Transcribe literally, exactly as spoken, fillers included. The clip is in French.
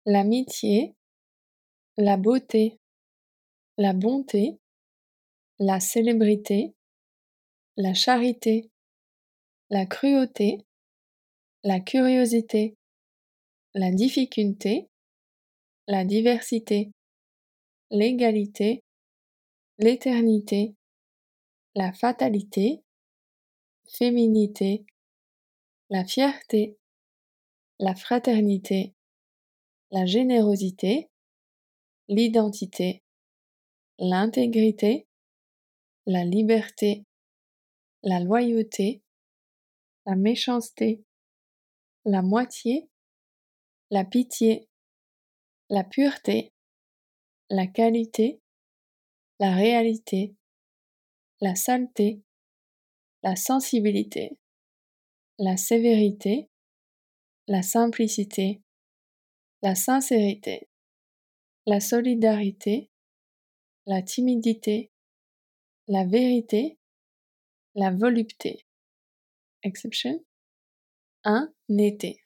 l'amitié, la beauté, la bonté, la célébrité, la charité, la cruauté, la curiosité, la difficulté, la diversité, l'égalité, l'éternité, la fatalité, féminité, la fierté, la fraternité, la générosité, l'identité, l'intégrité, la liberté, la loyauté, la méchanceté, la moitié, la pitié, la pureté, la qualité, la réalité, la saleté, la sensibilité, la sévérité, la simplicité, la sincérité, la solidarité, la timidité, la vérité, la volupté. Exception. Un été.